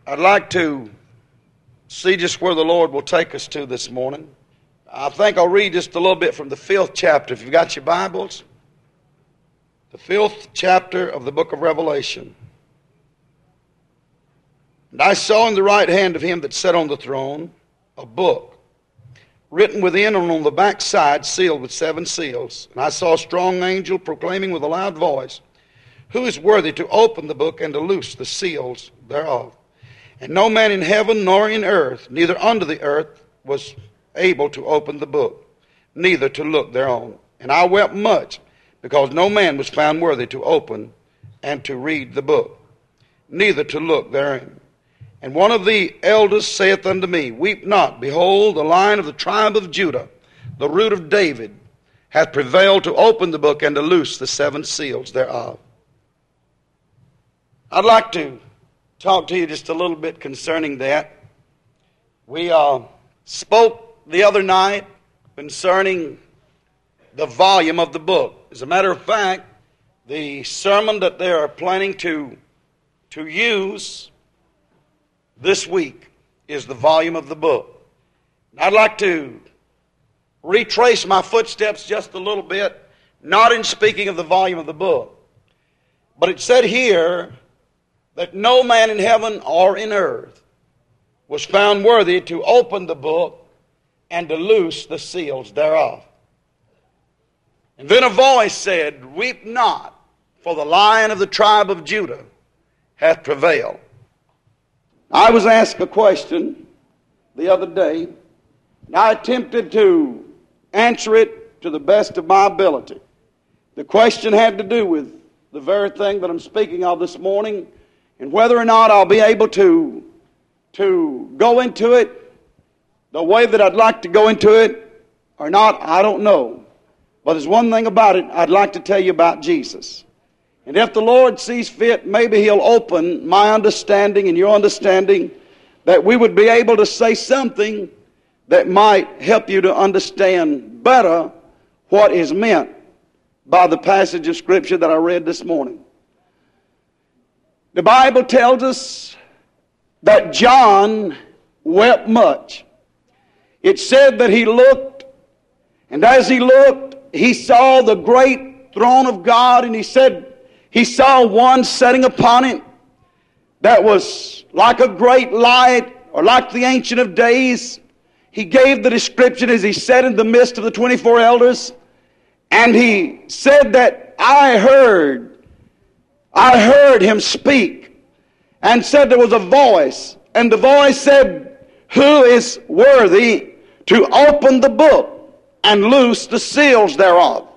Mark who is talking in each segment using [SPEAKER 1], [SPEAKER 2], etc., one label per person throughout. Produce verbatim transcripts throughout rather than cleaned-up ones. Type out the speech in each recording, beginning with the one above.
[SPEAKER 1] I'd like to see just where the Lord will take us to this morning. I think I'll read just a little bit from the fifth chapter. If you've got your Bibles, the fifth chapter of the book of Revelation. And I saw in the right hand of him that sat on the throne a book, written within and on the back side, sealed with seven seals. And I saw a strong angel proclaiming with a loud voice, Who is worthy to open the book and to loose the seals thereof? And no man in heaven nor in earth, neither under the earth, was able to open the book, neither to look thereon. And I wept much, because no man was found worthy to open and to read the book, neither to look therein. And one of the elders saith unto me, Weep not, behold, the Lion of the tribe of Judah, the root of David, hath prevailed to open the book and to loose the seven seals thereof. I'd like to talk to you just a little bit concerning that. We uh, spoke the other night concerning the volume of the book. As a matter of fact, the sermon that they are planning to, to use this week is the volume of the book. I'd like to retrace my footsteps just a little bit, not in speaking of the volume of the book, but it said here that no man in heaven or in earth was found worthy to open the book and to loose the seals thereof. And then a voice said, Weep not, for the Lion of the tribe of Judah hath prevailed. I was asked a question the other day, and I attempted to answer it to the best of my ability. The question had to do with the very thing that I'm speaking of this morning, and whether or not I'll be able to, to go into it the way that I'd like to go into it or not, I don't know. But there's one thing about it I'd like to tell you about Jesus. And if the Lord sees fit, maybe He'll open my understanding and your understanding, that we would be able to say something that might help you to understand better what is meant by the passage of Scripture that I read this morning. The Bible tells us that John wept much. It said that he looked, and as he looked, he saw the great throne of God, and he said he saw one sitting upon it that was like a great light, or like the Ancient of Days. He gave the description as he sat in the midst of the twenty-four elders, and he said that I heard I heard him speak, and said there was a voice, and the voice said, Who is worthy to open the book and loose the seals thereof?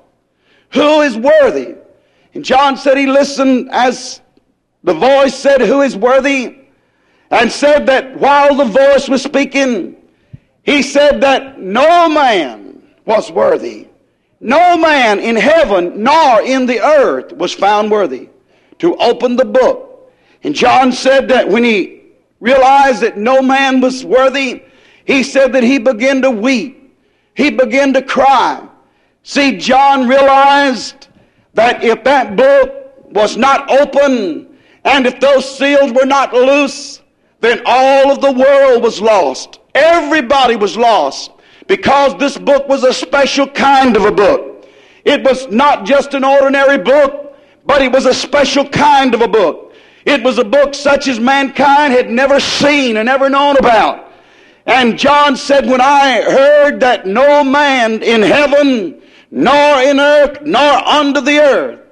[SPEAKER 1] Who is worthy? And John said he listened as the voice said, Who is worthy? And said that while the voice was speaking, he said that no man was worthy. No man in heaven nor in the earth was found worthy to open the book. And John said that when he realized that no man was worthy, he said that he began to weep. He began to cry. See, John realized that if that book was not open, and if those seals were not loose, then all of the world was lost. Everybody was lost, because this book was a special kind of a book. It was not just an ordinary book, but it was a special kind of a book. It was a book such as mankind had never seen and never known about. And John said, when I heard that no man in heaven, nor in earth, nor under the earth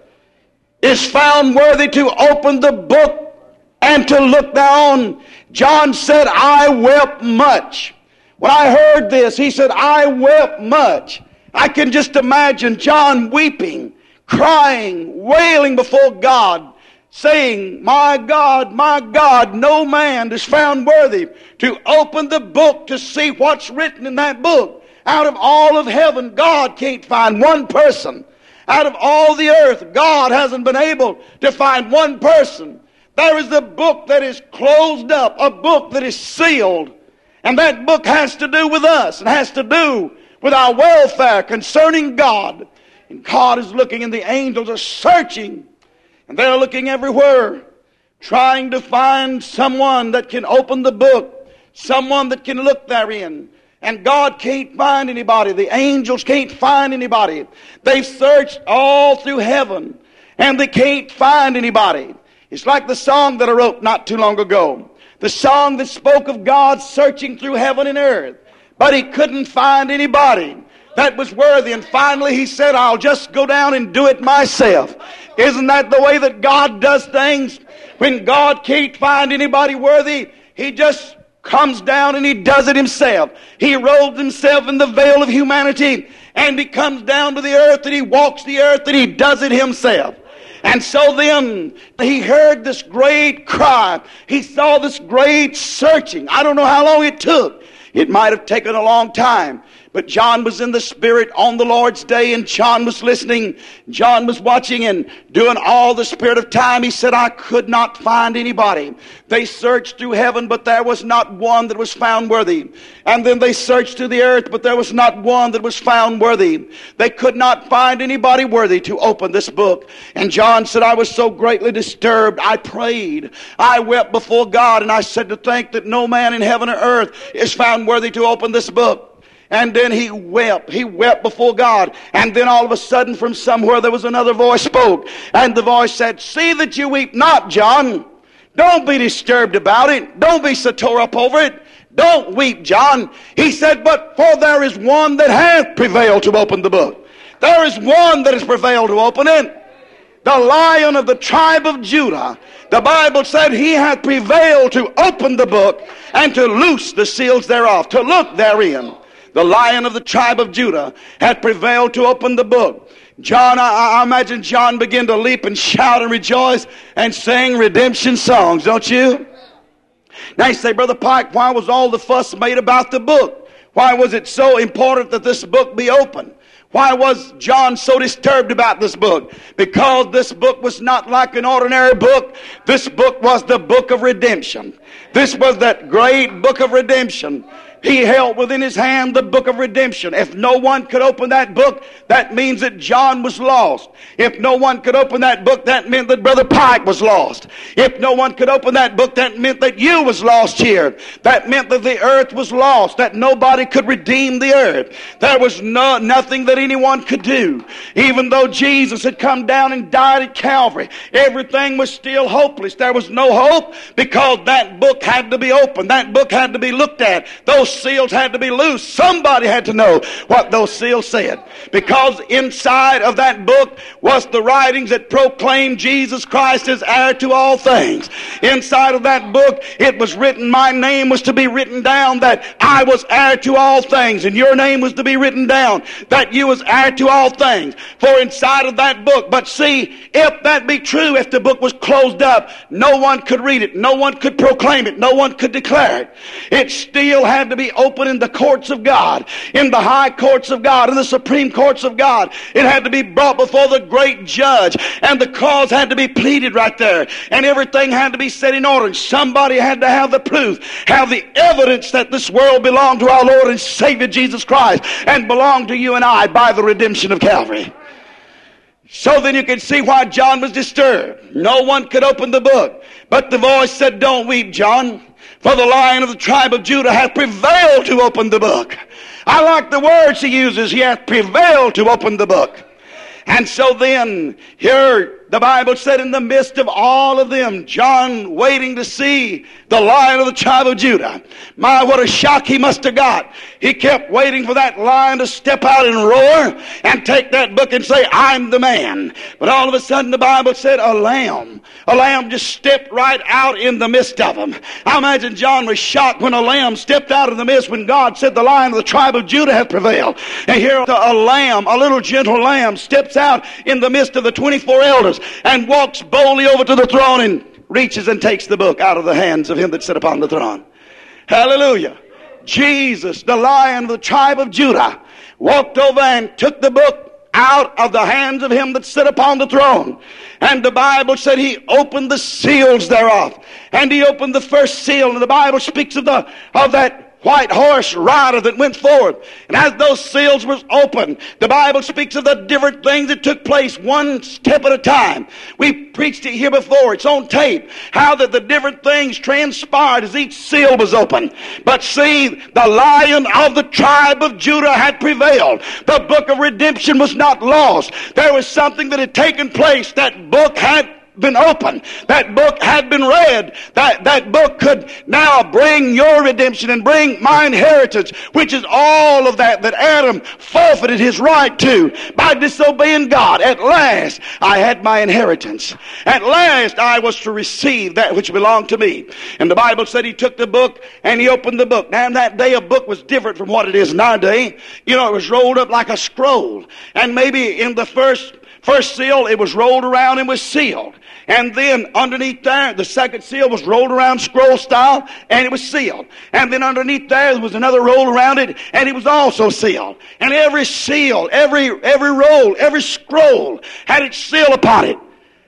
[SPEAKER 1] is found worthy to open the book and to look thereon, John said, I wept much. When I heard this, he said, I wept much. I can just imagine John weeping, crying, wailing before God, saying, My God, my God, no man is found worthy to open the book to see what's written in that book. Out of all of heaven, God can't find one person. Out of all the earth, God hasn't been able to find one person. There is a book that is closed up, a book that is sealed. And that book has to do with us. It has to do with our welfare concerning God. And God is looking, and the angels are searching, and they're looking everywhere trying to find someone that can open the book, someone that can look therein. And God can't find anybody. The angels can't find anybody. They've searched all through heaven, and they can't find anybody. It's like the song that I wrote not too long ago. The song that spoke of God searching through heaven and earth. But He couldn't find anybody that was worthy. And finally He said, I'll just go down and do it myself. Isn't that the way that God does things? When God can't find anybody worthy, He just comes down and He does it Himself. He robes Himself in the veil of humanity, and He comes down to the earth, and He walks the earth, and He does it Himself. And so then He heard this great cry. He saw this great searching. I don't know how long it took. It might have taken a long time. But John was in the Spirit on the Lord's day, and John was listening. John was watching and doing all the Spirit of time. He said, I could not find anybody. They searched through heaven, but there was not one that was found worthy. And then they searched through the earth, but there was not one that was found worthy. They could not find anybody worthy to open this book. And John said, I was so greatly disturbed. I prayed. I wept before God, and I said, to think that no man in heaven or earth is found worthy to open this book. And then he wept. He wept before God. And then all of a sudden from somewhere there was another voice spoke. And the voice said, see that you weep not, John. Don't be disturbed about it. Don't be so tore up over it. Don't weep, John. He said, but for there is one that hath prevailed to open the book. There is one that has prevailed to open it. The Lion of the tribe of Judah. The Bible said He hath prevailed to open the book and to loose the seals thereof, to look therein. The Lion of the tribe of Judah had prevailed to open the book. John, I, I imagine John began to leap and shout and rejoice and sing redemption songs, don't you? Now you say, Brother Pike, why was all the fuss made about the book? Why was it so important that this book be open? Why was John so disturbed about this book? Because this book was not like an ordinary book. This book was the book of redemption. This was that great book of redemption. He held within his hand the book of redemption. If no one could open that book, that means that John was lost. If no one could open that book, that meant that Brother Pike was lost. If no one could open that book, that meant that you was lost here. That meant that the earth was lost, that nobody could redeem the earth. There was no, nothing that anyone could do. Even though Jesus had come down and died at Calvary, everything was still hopeless. There was no hope because that book had to be opened. That book had to be looked at. Those seals had to be loose. Somebody had to know what those seals said. Because inside of that book was the writings that proclaimed Jesus Christ as heir to all things. Inside of that book it was written, my name was to be written down that I was heir to all things, and your name was to be written down that you was heir to all things. For inside of that book, but see, if that be true, if the book was closed up, no one could read it, no one could proclaim it, no one could declare it. It still had to be open in the courts of God, in the high courts of God, in the supreme courts of God. It had to be brought before the great judge, and the cause had to be pleaded right there, and everything had to be set in order. And somebody had to have the proof, have the evidence that this world belonged to our Lord and Savior Jesus Christ and belonged to you and I by the redemption of Calvary. So then you can see why John was disturbed. No one could open the book, but the voice said, don't weep, John, for the Lion of the tribe of Judah hath prevailed to open the book. I like the words he uses. He hath prevailed to open the book. And so then, here the Bible said, in the midst of all of them, John waiting to see the Lion of the tribe of Judah. My, what a shock he must have got. He kept waiting for that lion to step out and roar and take that book and say, I'm the man. But all of a sudden the Bible said a lamb. A lamb just stepped right out in the midst of them. I imagine John was shocked when a lamb stepped out in the midst when God said the Lion of the tribe of Judah hath prevailed. And here a lamb, a little gentle lamb, steps out in the midst of the twenty-four elders and walks boldly over to the throne and reaches and takes the book out of the hands of him that sat upon the throne. Hallelujah. Jesus, the Lion of the tribe of Judah, walked over and took the book out of the hands of him that sat upon the throne. And the Bible said he opened the seals thereof. And he opened the first seal. And the Bible speaks of the of that white horse rider that went forth. And as those seals were opened, the Bible speaks of the different things that took place one step at a time. We preached it here before. It's on tape. How that the different things transpired as each seal was opened. But see, the Lion of the tribe of Judah had prevailed. The book of redemption was not lost. There was something that had taken place. That book had been opened. That book had been read. That, that book could now bring your redemption and bring my inheritance, which is all of that that Adam forfeited his right to by disobeying God. At last, I had my inheritance. At last, I was to receive that which belonged to me. And the Bible said he took the book and he opened the book. Now, in that day, a book was different from what it is nowadays. You know, it was rolled up like a scroll. And maybe in the first First seal, it was rolled around and was sealed. And then underneath there, the second seal was rolled around scroll style and it was sealed. And then underneath there, there was another roll around it and it was also sealed. And every seal, every, every roll, every scroll had its seal upon it.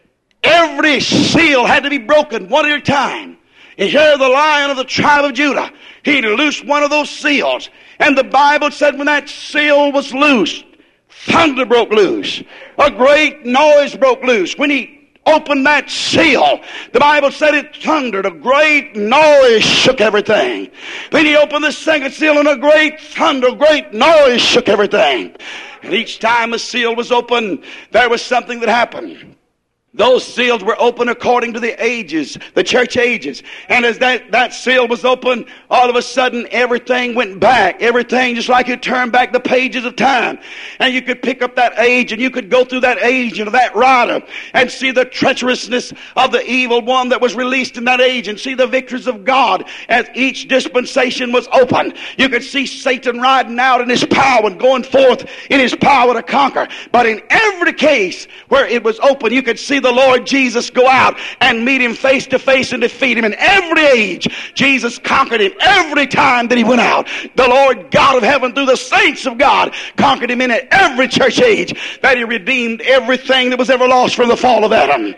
[SPEAKER 1] Every seal had to be broken one at a time. And here the Lion of the tribe of Judah, he loosed one of those seals. And the Bible said when that seal was loosed, thunder broke loose. A great noise broke loose. When he opened that seal, the Bible said it thundered. A great noise shook everything. Then he opened the second seal and a great thunder, a great noise shook everything. And each time a seal was opened, there was something that happened. Those seals were open according to the ages, the church ages. And as that, that seal was open, all of a sudden everything went back. Everything just like it turned back the pages of time. And you could pick up that age and you could go through that age of that rider and see the treacherousness of the evil one that was released in that age and see the victories of God as each dispensation was open. You could see Satan riding out in his power and going forth in his power to conquer. But in every case where it was open, you could see the Lord Jesus go out and meet him face to face and defeat him. In every age, Jesus conquered him every time that he went out. The Lord God of heaven, through the saints of God, conquered him in every church age, that he redeemed everything that was ever lost from the fall of Adam.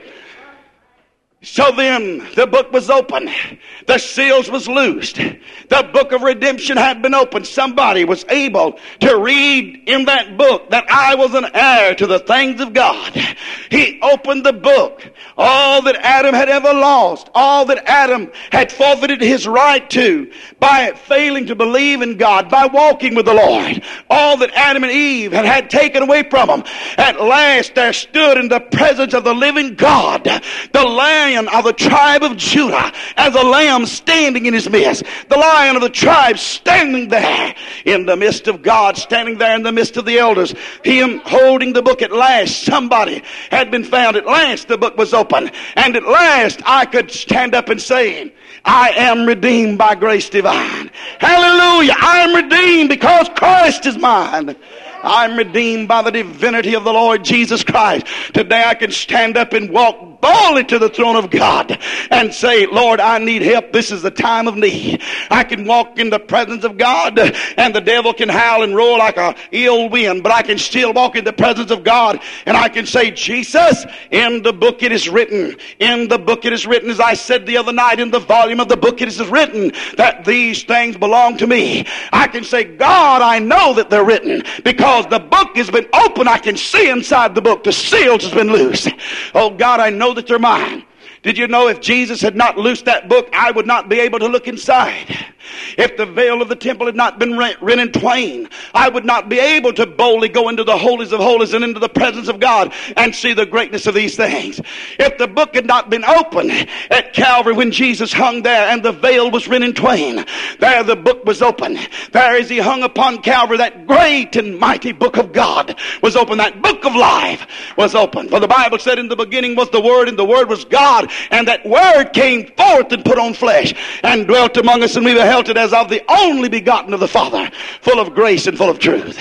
[SPEAKER 1] So then the book was open. The seals was loosed. The book of redemption had been opened. Somebody was able to read in that book that I was an heir to the things of God. He opened the book. All that Adam had ever lost, all that Adam had forfeited his right to by failing to believe in God, by walking with the Lord, all that Adam and Eve had had taken away from them. At last there stood in the presence of the living God, the Lamb of the tribe of Judah, as a lamb standing in his midst. The Lion of the tribe standing there in the midst of God, standing there in the midst of the elders. Him holding the book. At last somebody had been found. At last the book was open. And at last I could stand up and say, I am redeemed by grace divine. Hallelujah. I am redeemed because Christ is mine. I'm redeemed by the divinity of the Lord Jesus Christ. Today I can stand up and walk boldly to the throne of God and say, Lord, I need help. This is the time of need. I can walk in the presence of God and the devil can howl and roar like a ill wind, but I can still walk in the presence of God and I can say, Jesus, in the book it is written, in the book it is written, as I said the other night, in the volume of the book it is written that these things belong to me. I can say, God, I know that they're written because the book has been opened. I can see inside the book. The seals has been loosed. Oh God, I know that they're mine. Did you know if Jesus had not loosed that book, I would not be able to look inside? If the veil of the temple had not been rent, rent in twain, I would not be able to boldly go into the holies of holies and into the presence of God and see the greatness of these things. If the book had not been open at Calvary when Jesus hung there and the veil was rent in twain, there the book was open. There as he hung upon Calvary, that great and mighty book of God was open. That book of life was open. For the Bible said in the beginning was the Word, and the Word was God, and that Word came forth and put on flesh and dwelt among us, and we beheld it as of the only begotten of the Father, full of grace and full of truth.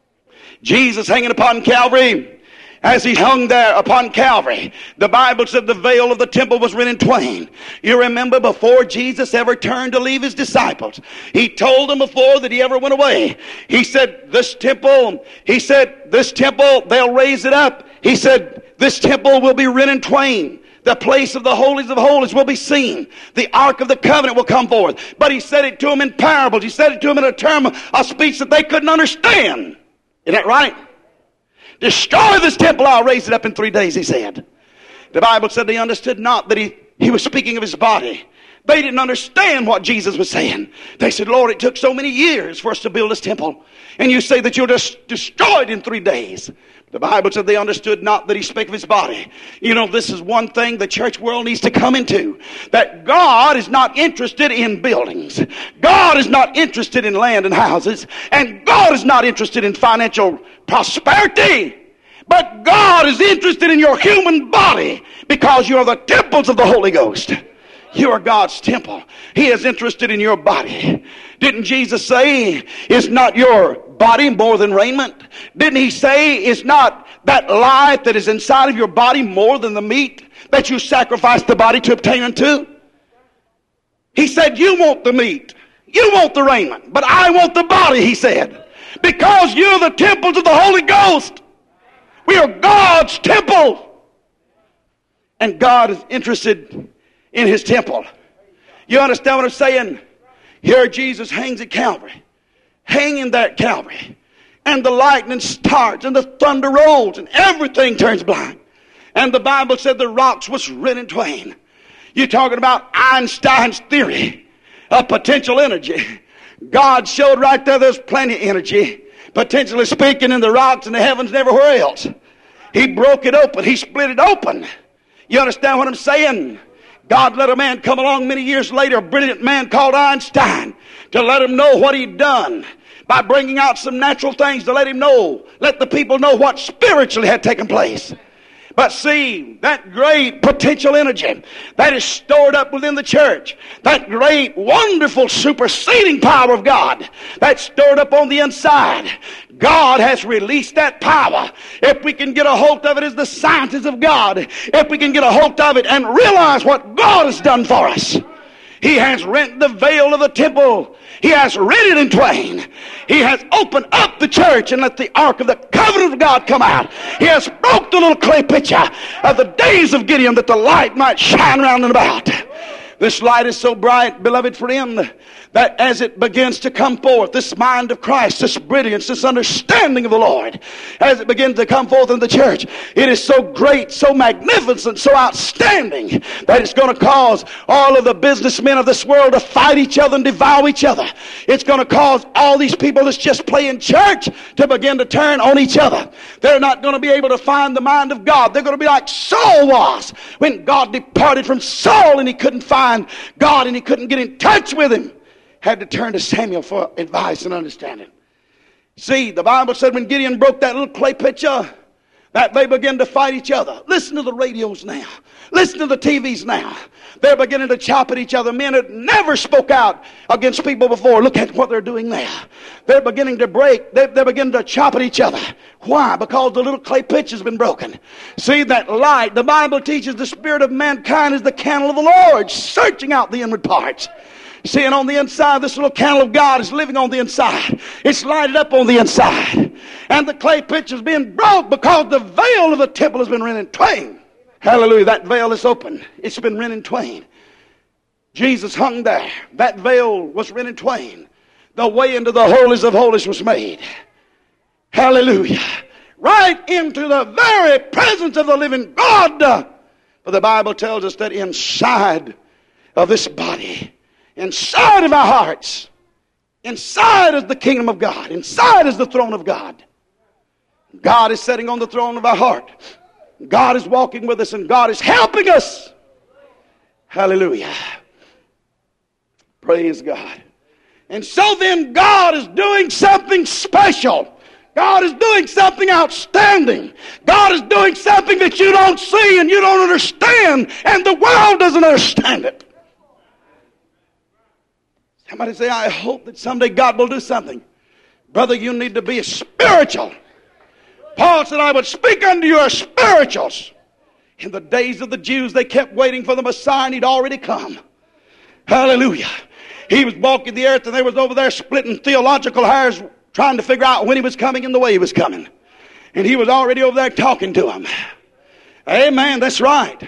[SPEAKER 1] Jesus hanging upon Calvary, as he hung there upon Calvary, the Bible said the veil of the temple was rent in twain. You remember before Jesus ever turned to leave his disciples, he told them before that he ever went away. He said, this temple, he said, this temple, they'll raise it up. He said, this temple will be rent in twain. The place of the holies of holies will be seen. The ark of the covenant will come forth. But he said it to them in parables. He said it to them in a term of speech that they couldn't understand. Isn't that right? Destroy this temple, I'll raise it up in three days, he said. The Bible said they understood not that he, he was speaking of his body. They didn't understand what Jesus was saying. They said, Lord, it took so many years for us to build this temple. And you say that you'll just destroy it in three days. The Bible said they understood not that he spake of his body. You know, this is one thing the church world needs to come into. That God is not interested in buildings. God is not interested in land and houses. And God is not interested in financial prosperity. But God is interested in your human body because you are the temples of the Holy Ghost. You are God's temple. He is interested in your body. Didn't Jesus say, is not your body more than raiment? Didn't he say, is not that life that is inside of your body more than the meat that you sacrifice the body to obtain unto? He said, you want the meat. You want the raiment. But I want the body, he said. Because you're the temples of the Holy Ghost. We are God's temple. And God is interested in his temple. You understand what I'm saying? Here Jesus hangs at Calvary. Hanging there at Calvary. And the lightning starts and the thunder rolls and everything turns black. And the Bible said the rocks was rent in twain. You're talking about Einstein's theory of potential energy. God showed right there there's plenty of energy, potentially speaking, in the rocks and the heavens and everywhere else. He broke it open. He split it open. You understand what I'm saying? God let a man come along many years later, a brilliant man called Einstein, to let him know what he'd done by bringing out some natural things to let him know, let the people know what spiritually had taken place. But see, that great potential energy that is stored up within the church, that great, wonderful, superseding power of God that's stored up on the inside, God has released that power. If we can get a hold of it as the scientists of God, if we can get a hold of it and realize what God has done for us, he has rent the veil of the temple. He has rent it in twain. He has opened up the church and let the ark of the covenant of God come out. He has broke the little clay pitcher of the days of Gideon that the light might shine round and about. This light is so bright, beloved friend, that as it begins to come forth, this mind of Christ, this brilliance, this understanding of the Lord, as it begins to come forth in the church, it is so great, so magnificent, so outstanding, that it's going to cause all of the businessmen of this world to fight each other and devour each other. It's going to cause all these people that's just playing church to begin to turn on each other. They're not going to be able to find the mind of God. They're going to be like Saul was when God departed from Saul and he couldn't find God and he couldn't get in touch with him. Had to turn to Samuel for advice and understanding. See, the Bible said when Gideon broke that little clay pitcher, that they began to fight each other. Listen to the radios now. Listen to the T Vs now. They're beginning to chop at each other. Men that never spoke out against people before. Look at what they're doing now. They're beginning to break. They're, they're beginning to chop at each other. Why? Because the little clay pitch has been broken. See, that light, the Bible teaches the spirit of mankind is the candle of the Lord, searching out the inward parts. See, and on the inside, this little candle of God is living on the inside. It's lighted up on the inside. And the clay pitcher is being broke because the veil of the temple has been rent in twain. Hallelujah. That veil is open. It's been rent in twain. Jesus hung there. That veil was rent in twain. The way into the holies of holies was made. Hallelujah. Right into the very presence of the living God. For the Bible tells us that inside of this body, inside of our hearts, inside is the kingdom of God. Inside is the throne of God. God is sitting on the throne of our heart. God is walking with us and God is helping us. Hallelujah. Praise God. And so then God is doing something special. God is doing something outstanding. God is doing something that you don't see and you don't understand, and the world doesn't understand it. Somebody say, I hope that someday God will do something. Brother, you need to be spiritual. Paul said, I would speak unto you as spirituals. In the days of the Jews, they kept waiting for the Messiah, and he'd already come. Hallelujah. He was walking the earth, and they was over there splitting theological hairs, trying to figure out when he was coming and the way he was coming. And he was already over there talking to them. Amen, that's right.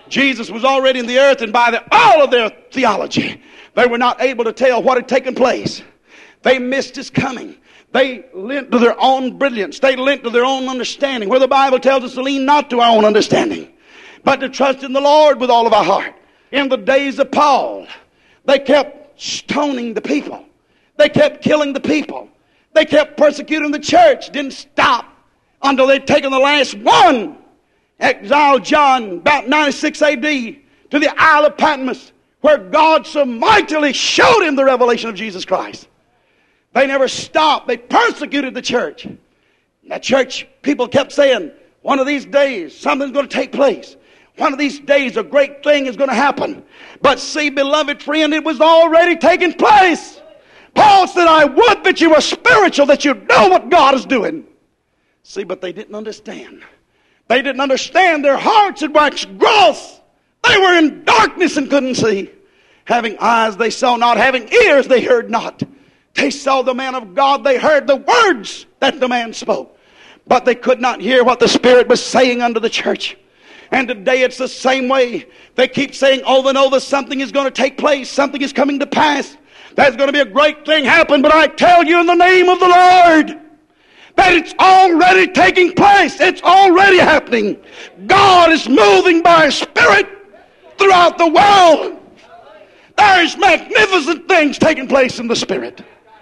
[SPEAKER 1] Jesus was already in the earth, and by the, all of their theology, they were not able to tell what had taken place. They missed His coming. They lent to their own brilliance. They lent to their own understanding, where the Bible tells us to lean not to our own understanding, but to trust in the Lord with all of our heart. In the days of Paul, they kept stoning the people. They kept killing the people. They kept persecuting the church. Didn't stop until they'd taken the last one. Exiled John about ninety-six A D to the Isle of Patmos, where God so mightily showed him the revelation of Jesus Christ. They never stopped. They persecuted the church. That church, people kept saying, one of these days something's going to take place. One of these days a great thing is going to happen. But see, beloved friend, it was already taking place. Paul said, I would that you were spiritual, that you know what God is doing. See, but they didn't understand. They didn't understand. Their hearts had waxed gross. They were in darkness and couldn't see. Having eyes they saw not, having ears they heard not. They saw the man of God. They heard the words that the man spoke. But they could not hear what the Spirit was saying unto the church. And today it's the same way. They keep saying over and over, something is going to take place. Something is coming to pass. There's going to be a great thing happen. But I tell you in the name of the Lord, that it's already taking place. It's already happening. God is moving by His Spirit throughout the world. There's magnificent things taking place in the Spirit.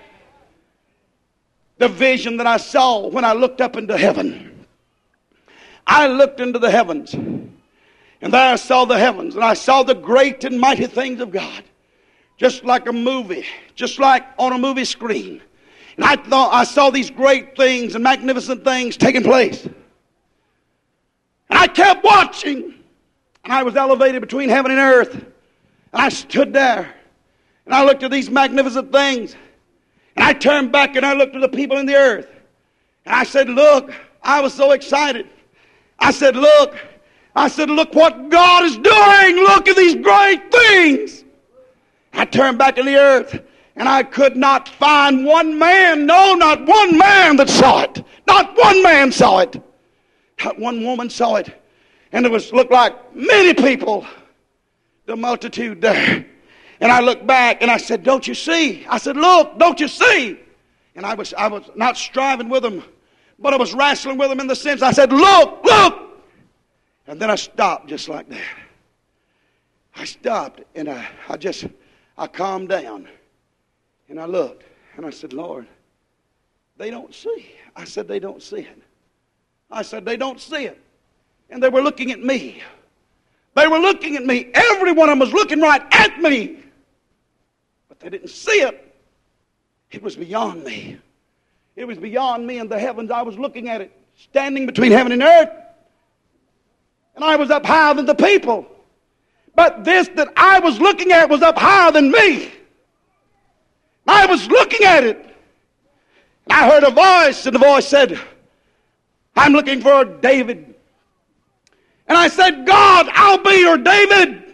[SPEAKER 1] The vision that I saw when I looked up into heaven. I looked into the heavens, and there I saw the heavens, and I saw the great and mighty things of God. Just like a movie, just like on a movie screen. And I thought I saw these great things and magnificent things taking place. And I kept watching. And I was elevated between heaven and earth. And I stood there. And I looked at these magnificent things. And I turned back and I looked at the people in the earth. And I said, look, I was so excited. I said, look. I said, look what God is doing. Look at these great things. I turned back in the earth. And I could not find one man, no, not one man that saw it. Not one man saw it. Not one woman saw it. And it was looked like many people, the multitude there. And I looked back and I said, don't you see? I said, look, don't you see? And I was I was not striving with them, but I was wrestling with them in the sense, I said, look, look. And then I stopped just like that. I stopped and I, I just, I calmed down. And I looked, and I said, Lord, they don't see. I said, they don't see it. I said, they don't see it. And they were looking at me. They were looking at me. Every one of them was looking right at me. But they didn't see it. It was beyond me. It was beyond me in the heavens. I was looking at it, standing between heaven and earth. And I was up higher than the people. But this that I was looking at was up higher than me. I was looking at it. And I heard a voice, and the voice said, I'm looking for David. And I said, God, I'll be your David.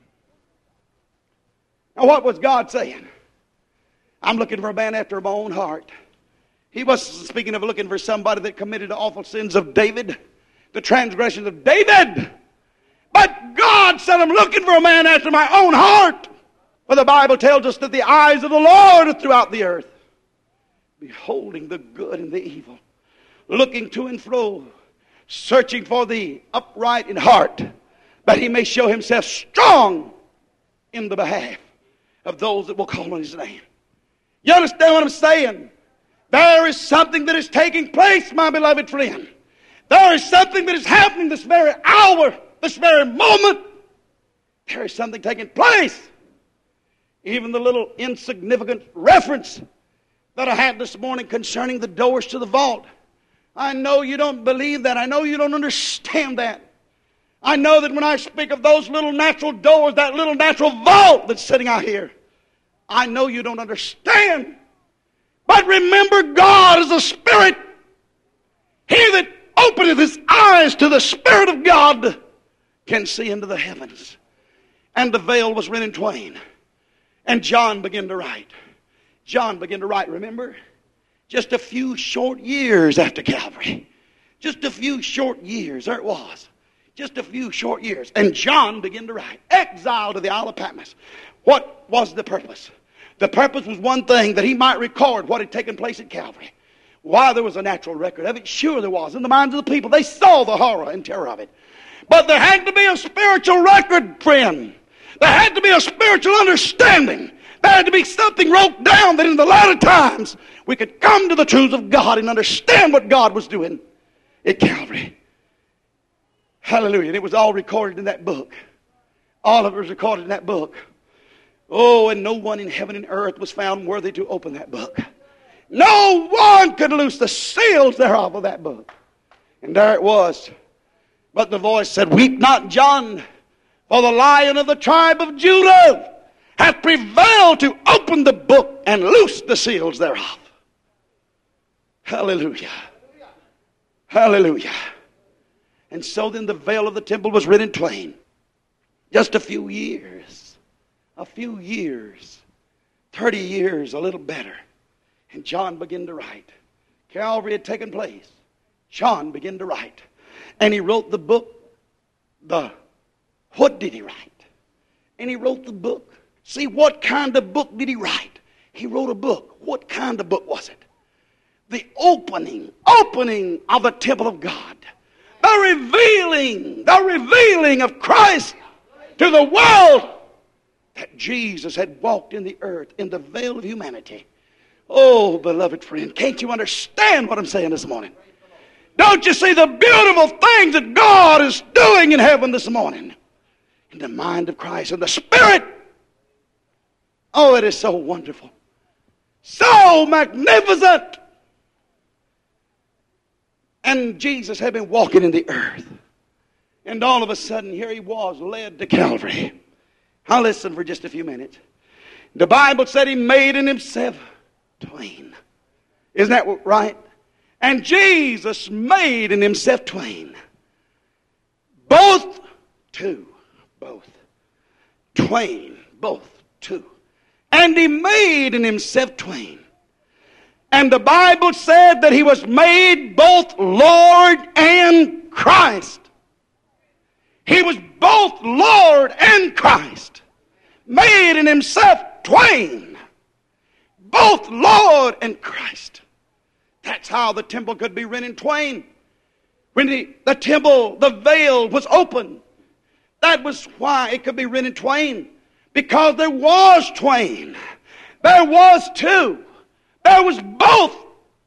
[SPEAKER 1] Now what was God saying? I'm looking for a man after my own heart. He wasn't speaking of looking for somebody that committed the awful sins of David, the transgressions of David. But God said, I'm looking for a man after my own heart. For the Bible tells us that the eyes of the Lord are throughout the earth, beholding the good and the evil, looking to and fro, searching for the upright in heart, that He may show Himself strong in the behalf of those that will call on His name. You understand what I'm saying? There is something that is taking place, my beloved friend. There is something that is happening this very hour, this very moment. There is something taking place. Even the little insignificant reference that I had this morning concerning the doors to the vault. I know you don't believe that. I know you don't understand that. I know that when I speak of those little natural doors, that little natural vault that's sitting out here, I know you don't understand. But remember, God is a Spirit. He that openeth his eyes to the Spirit of God can see into the heavens. And the veil was rent in twain. And John began to write. John began to write, remember? Just a few short years after Calvary. Just a few short years, there it was. Just a few short years. And John began to write. Exiled to the Isle of Patmos. What was the purpose? The purpose was one thing, that he might record what had taken place at Calvary. Why there was a natural record of it? Sure there was. In the minds of the people, they saw the horror and terror of it. But there had to be a spiritual record, friend. There had to be a spiritual understanding. There had to be something wrote down that in the latter times we could come to the truths of God and understand what God was doing at Calvary. Hallelujah. And it was all recorded in that book. All of it was recorded in that book. Oh, and no one in heaven and earth was found worthy to open that book. No one could loose the seals thereof of that book. And there it was. But the voice said, "Weep not, John, for the Lion of the tribe of Judah hath prevailed to open the book and loose the seals thereof." Hallelujah. Hallelujah. And so then the veil of the temple was rent in twain. Just a few years. A few years. Thirty years, a little better. And John began to write. Calvary had taken place. John began to write. And he wrote the book. The What did he write? And he wrote the book. See, what kind of book did he write? He wrote a book. What kind of book was it? The opening, opening of the temple of God. The revealing, the revealing of Christ to the world. That Jesus had walked in the earth in the veil of humanity. Oh, beloved friend, can't you understand what I'm saying this morning? Don't you see the beautiful things that God is doing in heaven this morning? In the mind of Christ and the Spirit. Oh, it is so wonderful. So magnificent. And Jesus had been walking in the earth. And all of a sudden, here he was, led to Calvary. I'll listen for just a few minutes. The Bible said he made in himself twain. Isn't that right? And Jesus made in himself twain. Both two. Both. Twain. Both. Two. And he made in himself twain. And the Bible said that he was made both Lord and Christ. He was both Lord and Christ. Made in himself twain. Both Lord and Christ. That's how the temple could be rent in twain. When the, the temple, the veil was open. That was why it could be rent in twain. Because there was twain. There was two. There was both.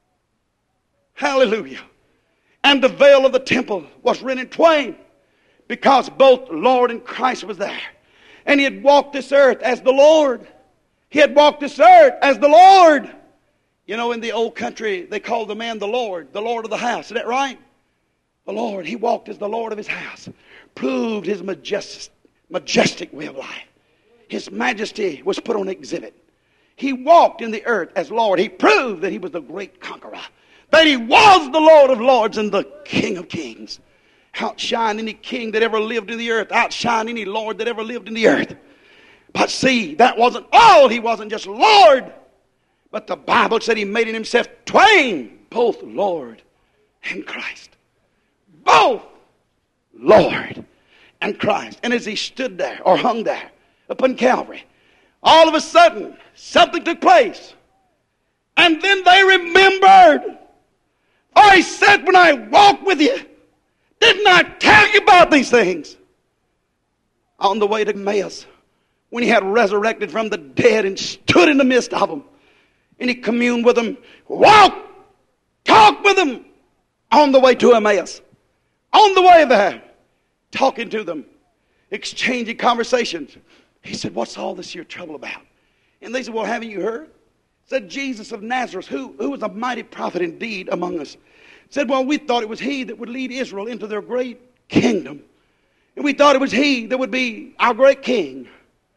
[SPEAKER 1] Hallelujah. And the veil of the temple was rent in twain. Because both Lord and Christ was there. And he had walked this earth as the Lord. He had walked this earth as the Lord. You know, in the old country, they called the man the Lord, the Lord of the house. Is that right? The Lord, he walked as the Lord of his house. Proved his majestic, majestic way of life. His majesty was put on exhibit. He walked in the earth as Lord. He proved that he was the great conqueror. That he was the Lord of lords and the King of kings. Outshine any king that ever lived in the earth. Outshine any Lord that ever lived in the earth. But see, that wasn't all. He wasn't just Lord. But the Bible said he made in himself twain. Both Lord and Christ. Both Lord and Christ. And as he stood there or hung there upon Calvary, all of a sudden something took place. And then they remembered. Oh, he said, when I walked with you, didn't I tell you about these things? On the way to Emmaus, when he had resurrected from the dead and stood in the midst of them, and he communed with them, walked, talked with them on the way to Emmaus. On the way there, talking to them, exchanging conversations. He said, what's all this your trouble about? And they said, well, haven't you heard? Said Jesus of Nazareth, who, who was a mighty prophet indeed among us. Said, well, we thought it was he that would lead Israel into their great kingdom. And we thought it was he that would be our great king.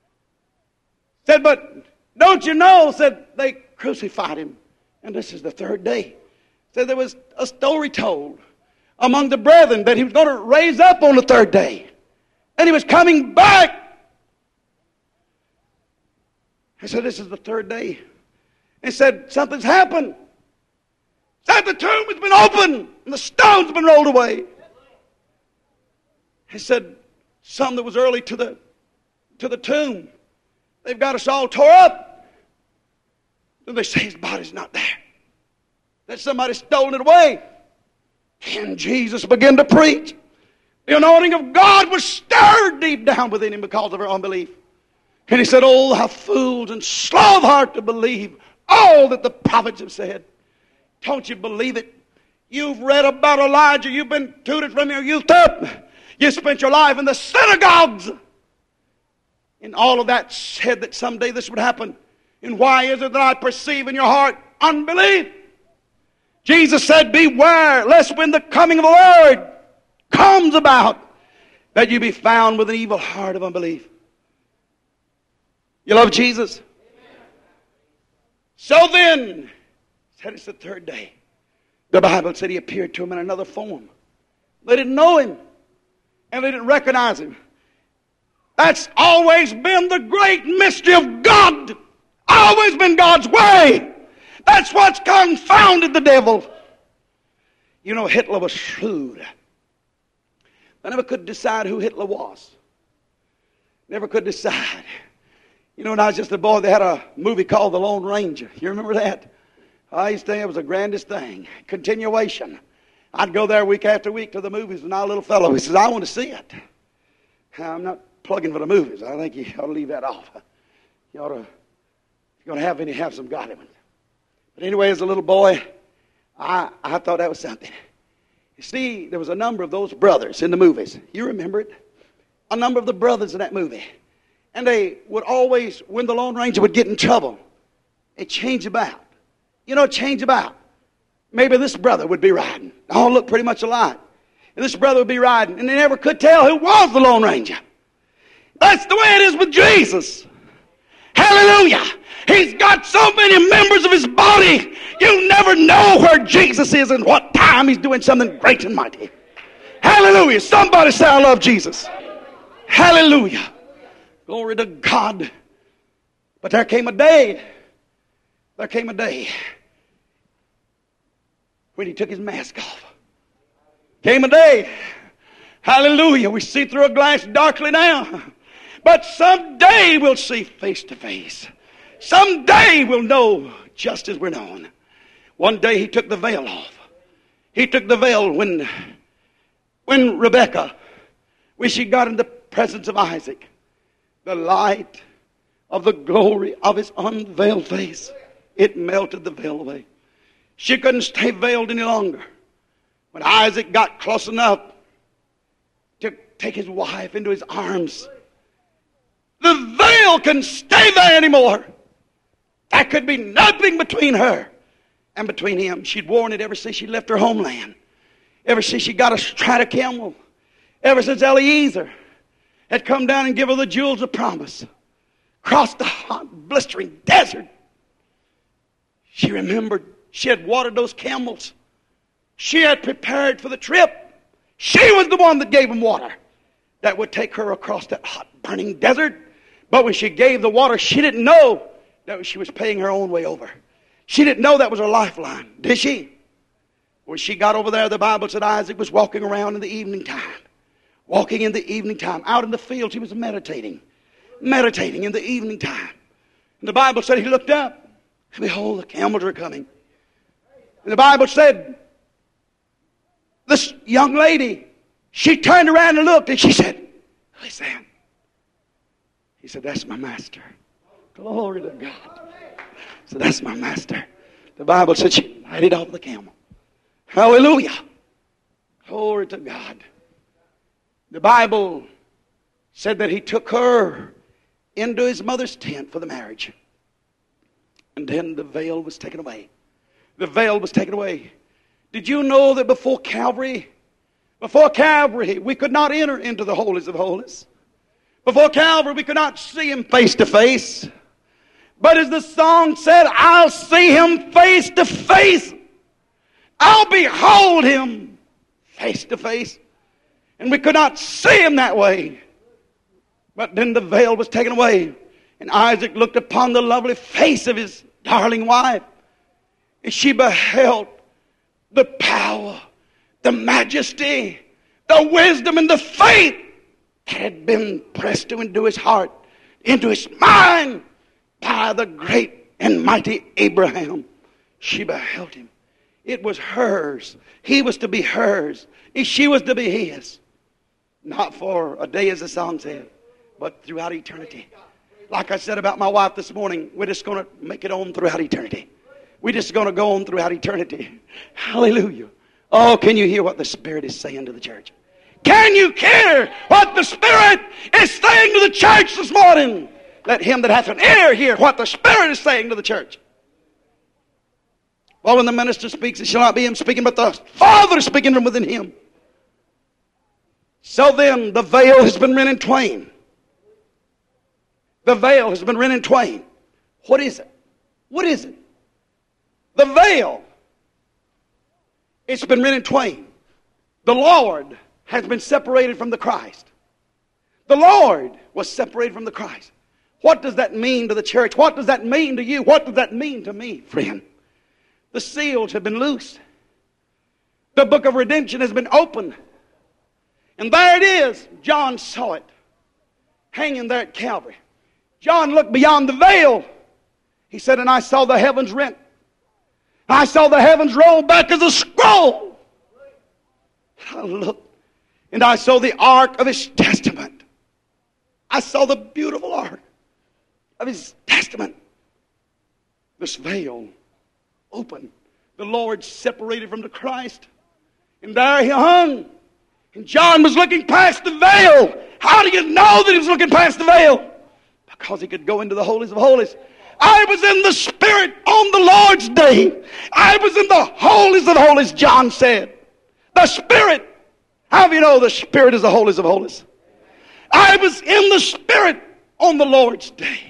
[SPEAKER 1] Said, but don't you know, said they crucified him. And this is the third day. Said there was a story told among the brethren that he was going to raise up on the third day. And he was coming back. He said, this is the third day. And said, something's happened. Said the tomb has been opened and the stone's been rolled away. He said, some that was early to the, to the tomb, they've got us all tore up. And they say his body's not there. That somebody stolen it away. And Jesus began to preach. The anointing of God was stirred deep down within him because of her unbelief. And he said, oh, how fools and slow of heart to believe all that the prophets have said. Don't you believe it? You've read about Elijah. You've been tutored from your youth up. You spent your life in the synagogues. And all of that said that someday this would happen. And why is it that I perceive in your heart unbelief? Jesus said, beware lest when the coming of the Lord comes about, that you be found with an evil heart of unbelief. You love Jesus? Amen. So then, said it's the third day. The Bible said he appeared to him in another form. They didn't know him. And they didn't recognize him. That's always been the great mystery of God. Always been God's way. That's what's confounded the devil. You know, Hitler was shrewd. I never could decide who Hitler was. Never could decide. You know, when I was just a boy, they had a movie called The Lone Ranger. You remember that? I used to think it was the grandest thing. Continuation. I'd go there week after week to the movies with our little fellow. He says, I want to see it. I'm not plugging for the movies. I think you ought to leave that off. You ought to, if you're going to have any, have some godly ones. But anyway, as a little boy, I, I thought that was something. You see, there was a number of those brothers in the movies. You remember it? A number of the brothers in that movie. And they would always, when the Lone Ranger would get in trouble, they'd change about. You know, change about. Maybe this brother would be riding. They all look pretty much alike. And this brother would be riding. And they never could tell who was the Lone Ranger. That's the way it is with Jesus. Hallelujah. He's got so many members of his body. You never know where Jesus is and what time he's doing something great and mighty. Hallelujah. Somebody say, I love Jesus. Hallelujah. Glory to God. But there came a day. There came a day when he took his mask off. Came a day. Hallelujah. We see through a glass darkly now. But someday we'll see face to face. Someday we'll know just as we're known. One day he took the veil off. He took the veil when, when Rebekah, when she got in the presence of Isaac, the light of the glory of his unveiled face, it melted the veil away. She couldn't stay veiled any longer. When Isaac got close enough to take his wife into his arms, the veil couldn't stay there anymore. There could be nothing between her and between him. She'd worn it ever since she left her homeland. Ever since she got astride a camel. Ever since Eliezer had come down and given her the jewels of promise. Crossed the hot, blistering desert. She remembered she had watered those camels. She had prepared for the trip. She was the one that gave them water that would take her across that hot, burning desert. But when she gave the water, she didn't know that she was paying her own way over. She didn't know that was her lifeline, did she? When she got over there, the Bible said Isaac was walking around in the evening time. Walking in the evening time. Out in the fields, he was meditating. Meditating in the evening time. And the Bible said he looked up. And behold, the camels are coming. And the Bible said, this young lady, she turned around and looked and she said, listen. He said, that's my master. Glory to God. So that's my master. The Bible said she lighted off the camel. Hallelujah. Glory to God. The Bible said that he took her into his mother's tent for the marriage. And then the veil was taken away. The veil was taken away. Did you know that before Calvary, before Calvary, we could not enter into the holies of holies? Before Calvary, we could not see him face to face. But as the song said, I'll see him face to face. I'll behold him face to face. And we could not see him that way. But then the veil was taken away. And Isaac looked upon the lovely face of his darling wife. And she beheld the power, the majesty, the wisdom and the faith had been pressed into his heart, into his mind by the great and mighty Abraham. She beheld him. It was hers. He was to be hers. And she was to be his. Not for a day, as the song said, but throughout eternity. Like I said about my wife this morning, we're just going to make it on throughout eternity. We're just going to go on throughout eternity. Hallelujah. Oh, can you hear what the Spirit is saying to the church? Can you hear what the Spirit is saying to the church this morning? Let him that hath an ear hear what the Spirit is saying to the church. Well, when the minister speaks, it shall not be him speaking, but the Father is speaking from within him. So then, the veil has been rent in twain. The veil has been rent in twain. What is it? What is it? The veil. It's been rent in twain. The Lord has been separated from the Christ. The Lord was separated from the Christ. What does that mean to the church? What does that mean to you? What does that mean to me, friend? The seals have been loosed. The book of redemption has been opened. And there it is. John saw it hanging there at Calvary. John looked beyond the veil. He said, and I saw the heavens rent. I saw the heavens roll back as a scroll. I looked, and I saw the ark of his testament. I saw the beautiful ark of his testament. This veil open. The Lord separated from the Christ. And there he hung. And John was looking past the veil. How do you know that he was looking past the veil? Because he could go into the holies of holies. I was in the Spirit on the Lord's day. I was in the holies of holies, John said. The Spirit. How do you know the Spirit is the holies of holies? I was in the Spirit on the Lord's day.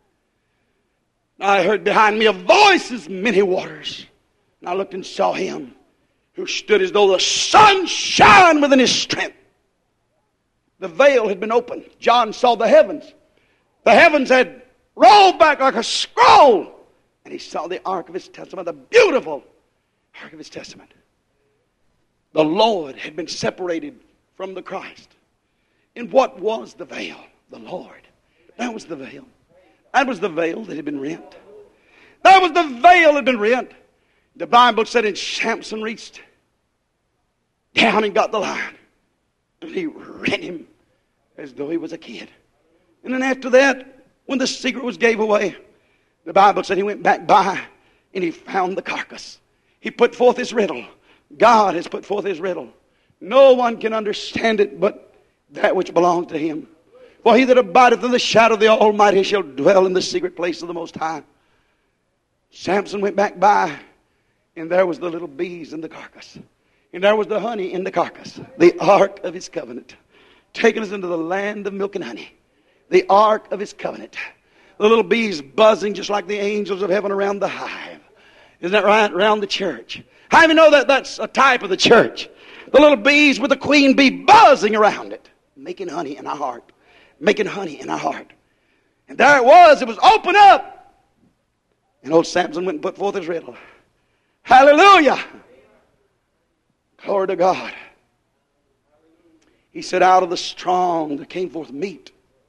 [SPEAKER 1] I heard behind me a voice as many waters. And I looked and saw him who stood as though the sun shone within his strength. The veil had been opened. John saw the heavens. The heavens had rolled back like a scroll. And he saw the ark of his testament, the beautiful ark of his testament. The Lord had been separated from the Christ. And what was the veil? The Lord. That was the veil. That was the veil that had been rent. That was the veil that had been rent. The Bible said, and Samson reached down and got the lion. And he rent him as though he was a kid. And then after that, when the secret was gave away, the Bible said he went back by and he found the carcass. He put forth his riddle. God has put forth his riddle. No one can understand it but that which belongs to him. For he that abideth in the shadow of the Almighty shall dwell in the secret place of the Most High. Samson went back by, and there was the little bees in the carcass. And there was the honey in the carcass. The ark of his covenant. Taking us into the land of milk and honey. The ark of his covenant. The little bees buzzing just like the angels of heaven around the hive. Isn't that right? Around the church. How do you know that that's a type of the church? The little bees with the queen bee buzzing around it. Making honey in our heart. Making honey in our heart. And there it was. It was open up. And old Samson went and put forth his riddle. Hallelujah. Glory to God. He said, out of the strong there came forth meat.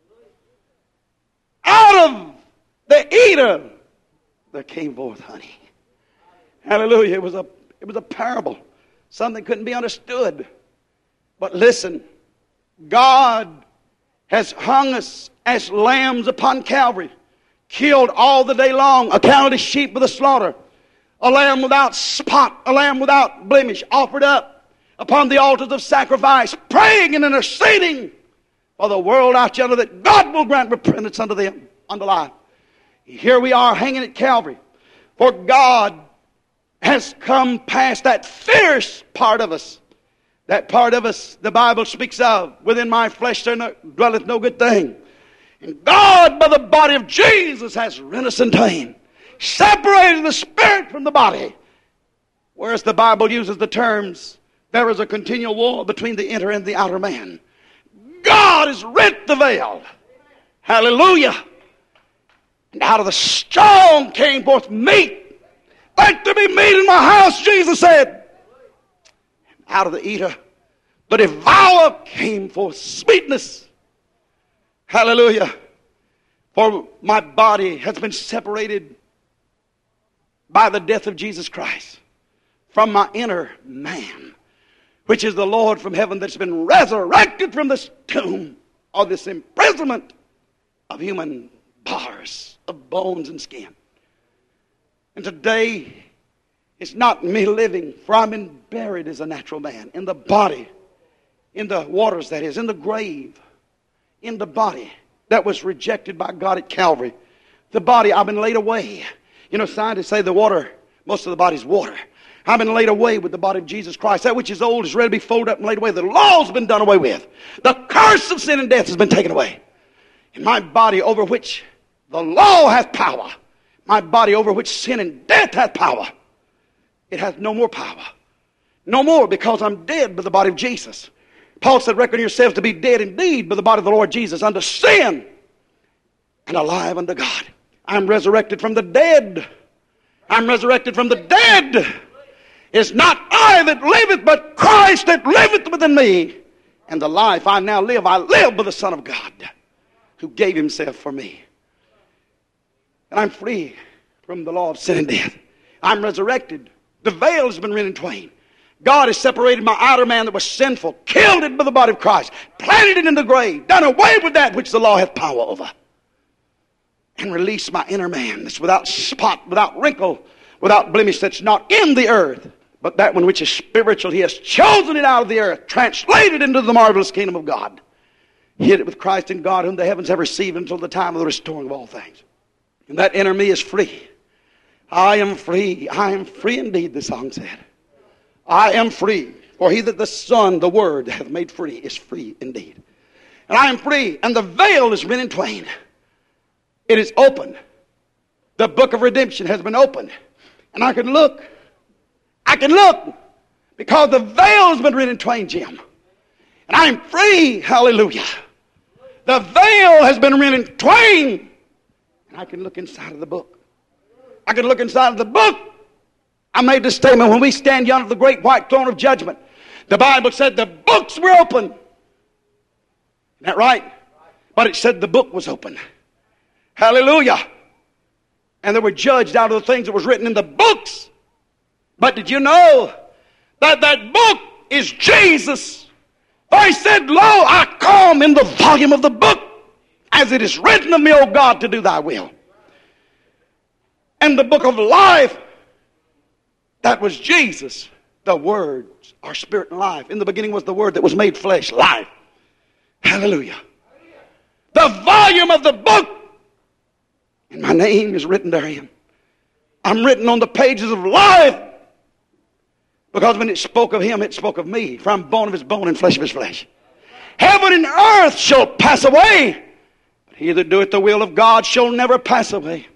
[SPEAKER 1] Out of the eater there came forth honey. Hallelujah. It was a, it was a parable. Something couldn't be understood. But listen, God has hung us as lambs upon Calvary, killed all the day long, accounted as sheep for the slaughter, a lamb without spot, a lamb without blemish, offered up upon the altars of sacrifice, praying and interceding for the world out yonder that God will grant repentance unto them, unto life. Here we are hanging at Calvary, for God has come past that fierce part of us. That part of us the Bible speaks of, within my flesh there no, dwelleth no good thing. And God, by the body of Jesus, has rent us in twain, separated the spirit from the body. Whereas the Bible uses the terms, there is a continual war between the inner and the outer man. God has rent the veil. Hallelujah. And out of the strong came forth meat. Let there be meat in my house, Jesus said. Out of the eater, the devourer came for sweetness. Hallelujah. For my body has been separated by the death of Jesus Christ from my inner man, which is the Lord from heaven that's been resurrected from this tomb or this imprisonment of human bars of bones and skin. And today, it's not me living, for I'm been buried as a natural man in the body, in the waters, that is, in the grave, in the body that was rejected by God at Calvary. The body, I've been laid away. You know, scientists say the water, most of the body's water. I've been laid away with the body of Jesus Christ. That which is old is ready to be folded up and laid away. The law's been done away with. The curse of sin and death has been taken away. And my body over which the law hath power, my body over which sin and death hath power, it has no more power. No more, because I'm dead by the body of Jesus. Paul said, reckon yourselves to be dead indeed by the body of the Lord Jesus unto sin, and alive unto God. I'm resurrected from the dead. I'm resurrected from the dead. It's not I that liveth, but Christ that liveth within me. And the life I now live, I live by the Son of God, who gave himself for me. And I'm free from the law of sin and death. I'm resurrected. The veil has been rent in twain. God has separated my outer man that was sinful, killed it by the body of Christ, planted it in the grave, done away with that which the law hath power over, and released my inner man that's without spot, without wrinkle, without blemish, that's not in the earth, but that one which is spiritual. He has chosen it out of the earth, translated into the marvelous kingdom of God, hid it with Christ in God, whom the heavens have received until the time of the restoring of all things. And that inner me is free. I am free. I am free indeed, the song said. I am free. For he that the Son, the Word, hath made free is free indeed. And I am free. And the veil is rent in twain. It is open. The book of redemption has been opened. And I can look. I can look. Because the veil has been rent in twain, Jim. And I am free. Hallelujah. The veil has been rent in twain. And I can look inside of the book. I can look inside of the book. I made this statement, when we stand yonder at the great white throne of judgment, the Bible said the books were open. Isn't that right? But it said the book was open. Hallelujah. And they were judged out of the things that was written in the books. But did you know that that book is Jesus? For he said, lo, I come in the volume of the book, as it is written of me, O God, to do thy will. And the book of life, that was Jesus. The words are spirit and life. In the beginning was the Word that was made flesh, life. Hallelujah. The volume of the book, and my name is written therein. I'm written on the pages of life. Because when it spoke of him, it spoke of me. For I'm bone of his bone and flesh of his flesh. Heaven and earth shall pass away, but he that doeth the will of God shall never pass away.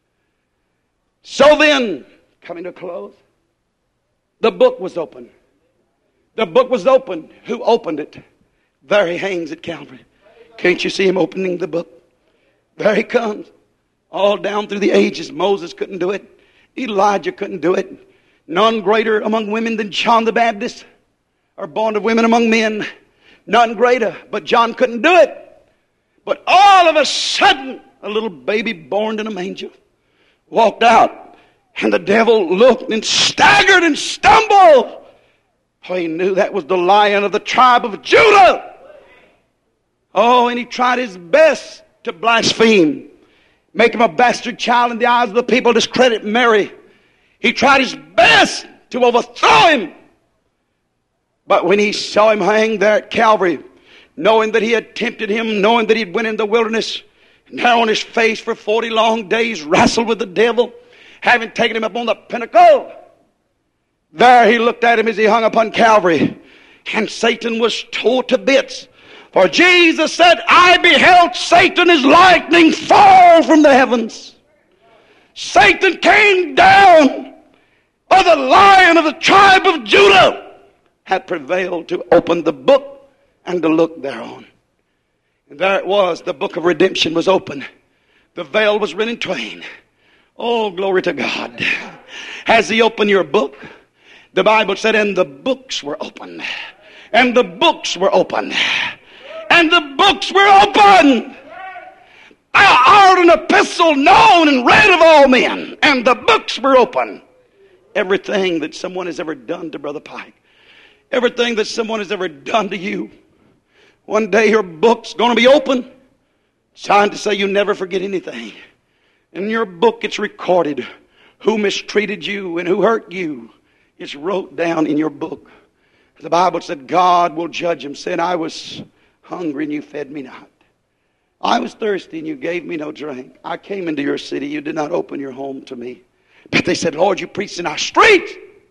[SPEAKER 1] So then, coming to a close, the book was open. The book was open. Who opened it? There he hangs at Calvary. Can't you see him opening the book? There he comes. All down through the ages. Moses couldn't do it. Elijah couldn't do it. None greater among women than John the Baptist, or born of women among men. None greater. But John couldn't do it. But all of a sudden, a little baby born in a manger walked out. And the devil looked and staggered and stumbled. For he knew that was the Lion of the tribe of Judah. Oh, and he tried his best to blaspheme. Make him a bastard child in the eyes of the people. Discredit Mary. He tried his best to overthrow him. But when he saw him hang there at Calvary, knowing that he had tempted him, knowing that he'd went in the wilderness, and there on his face for forty long days wrestled with the devil, having taken him up on the pinnacle, there he looked at him as he hung upon Calvary, and Satan was tore to bits. For Jesus said, I beheld Satan as lightning fall from the heavens. Satan came down, but the Lion of the tribe of Judah had prevailed to open the book and to look thereon. And there it was, the book of redemption was open. The veil was rent in twain. Oh, glory to God. Has he opened your book? The Bible said, and the books were open. And the books were open. And the books were open. Thou art an epistle known and read of all men. And the books were open. Everything that someone has ever done to Brother Pike, everything that someone has ever done to you, one day your book's going to be open. Trying to say you never forget anything. In your book it's recorded who mistreated you and who hurt you. It's wrote down in your book. The Bible said God will judge him, saying, I was hungry and you fed me not. I was thirsty and you gave me no drink. I came into your city, you did not open your home to me. But they said, Lord, you preached in our street.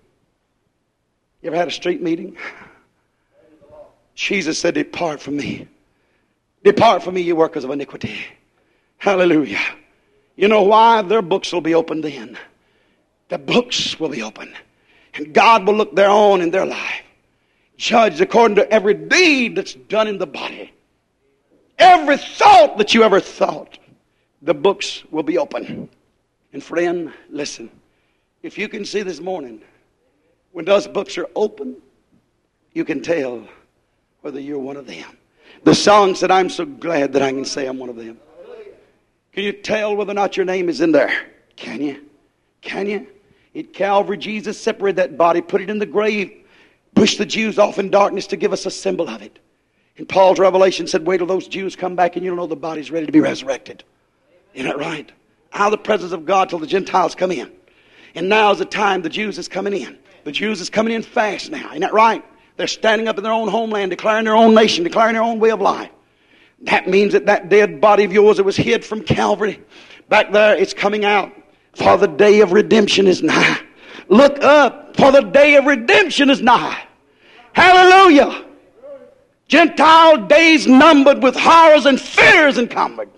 [SPEAKER 1] You ever had a street meeting? Jesus said, depart from me. Depart from me, you workers of iniquity. Hallelujah. You know why? Their books will be open then. The books will be open. And God will look thereon in their life. Judged according to every deed that's done in the body. Every thought that you ever thought. The books will be open. And friend, listen. If you can see this morning, when those books are open, you can tell whether you're one of them. The song said, I'm so glad that I can say I'm one of them. Can you tell whether or not your name is in there? Can you? Can you? At Calvary, Jesus separated that body, put it in the grave, pushed the Jews off in darkness to give us a symbol of it. And Paul's revelation said, wait till those Jews come back and you don't know the body's ready to be resurrected. Isn't that right? Out of the presence of God till the Gentiles come in. And now is the time the Jews is coming in. The Jews is coming in fast now. Isn't that right? They're standing up in their own homeland, declaring their own nation, declaring their own way of life. That means that that dead body of yours that was hid from Calvary, back there, it's coming out. For the day of redemption is nigh. Look up, for the day of redemption is nigh. Hallelujah. Gentile days numbered with horrors and fears encumbered.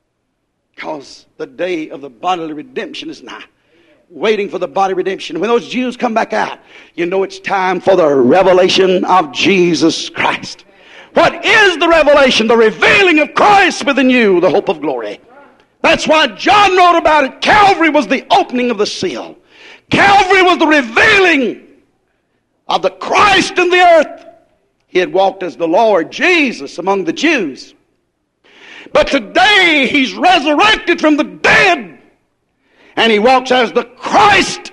[SPEAKER 1] Because the day of the bodily redemption is nigh. Waiting for the body redemption. When those Jews come back out, you know it's time for the revelation of Jesus Christ. What is the revelation? The revealing of Christ within you, the hope of glory. That's why John wrote about it. Calvary was the opening of the seal. Calvary was the revealing of the Christ in the earth. He had walked as the Lord Jesus among the Jews. But today he's resurrected from the dead. And he walks as the Christ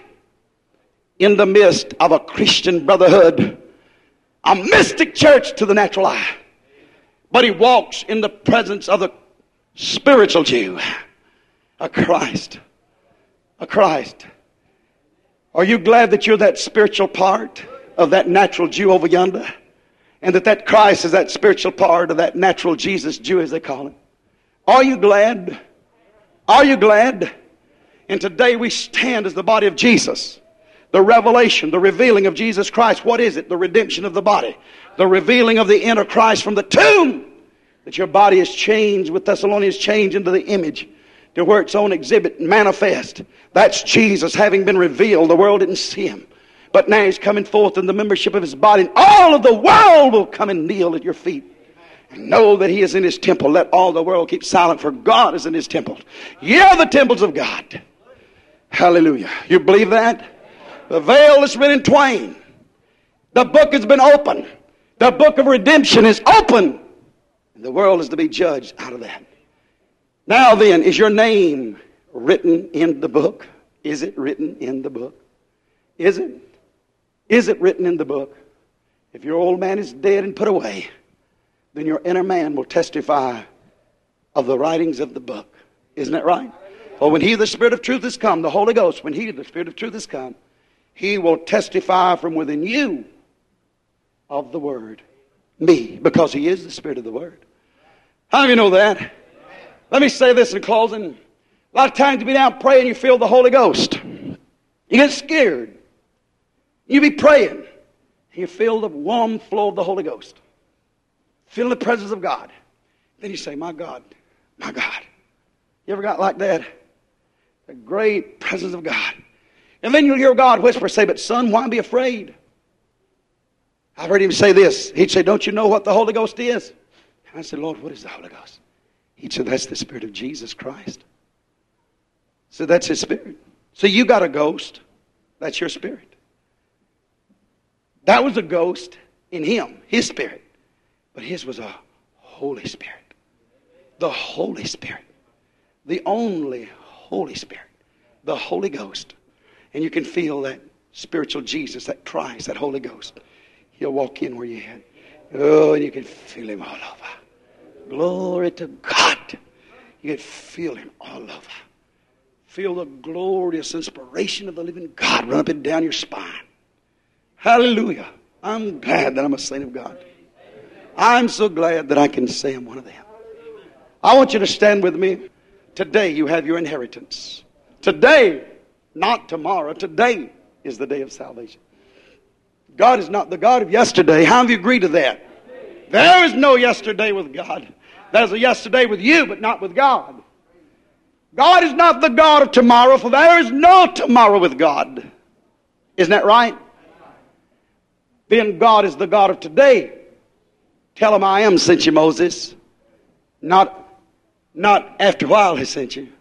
[SPEAKER 1] in the midst of a Christian brotherhood. A mystic church to the natural eye. But he walks in the presence of the spiritual Jew. A Christ. A Christ. Are you glad that you're that spiritual part of that natural Jew over yonder? And that that Christ is that spiritual part of that natural Jesus Jew, as they call him? Are you glad? Are you glad? And today we stand as the body of Jesus. The revelation, the revealing of Jesus Christ. What is it? The redemption of the body. The revealing of the inner Christ from the tomb. That your body is changed with Thessalonians, changed into the image. To where its own exhibit manifest. That's Jesus having been revealed. The world didn't see him. But now he's coming forth in the membership of his body. And all of the world will come and kneel at your feet. And know that he is in his temple. Let all the world keep silent, for God is in his temple. Ye are the temples of God. Hallelujah. You believe that? The veil is rent in twain. The book has been opened. The book of redemption is open. And the world is to be judged out of that. Now then, is your name written in the book? Is it written in the book? Is it? Is it written in the book? If your old man is dead and put away, then your inner man will testify of the writings of the book. Isn't that right? For when he, the Spirit of truth, has come, the Holy Ghost, when he, the Spirit of truth, has come, he will testify from within you of the Word. Me, because he is the Spirit of the Word. How do you know that? Let me say this in closing. A lot of times you be down praying, you feel the Holy Ghost. You get scared. You be praying, and you feel the warm flow of the Holy Ghost. Feel the presence of God. Then you say, my God, my God. You ever got like that? The great presence of God. And then you'll hear God whisper, say, but son, why be afraid? I've heard him say this. He'd say, don't you know what the Holy Ghost is? And I said, Lord, what is the Holy Ghost? He'd say, that's the Spirit of Jesus Christ. So that's his Spirit. So you got a ghost. That's your spirit. That was a ghost. in him, his Spirit. But his was a Holy Spirit. The Holy Spirit. The only Holy Spirit. The Holy Ghost. And you can feel that spiritual Jesus, that Christ, that Holy Ghost. He'll walk in where you're at. Oh, and you can feel him all over. Glory to God. You can feel him all over. Feel the glorious inspiration of the living God run up and down your spine. Hallelujah. I'm glad that I'm a saint of God. I'm so glad that I can say I'm one of them. I want you to stand with me. Today you have your inheritance. Today, not tomorrow. Today is the day of salvation. God is not the God of yesterday. How have you agreed to that? There is no yesterday with God. There's a yesterday with you, but not with God. God is not the God of tomorrow, for there is no tomorrow with God. Isn't that right? Then God is the God of today. Tell him, I am sent you, Moses. Not, not after a while he sent you.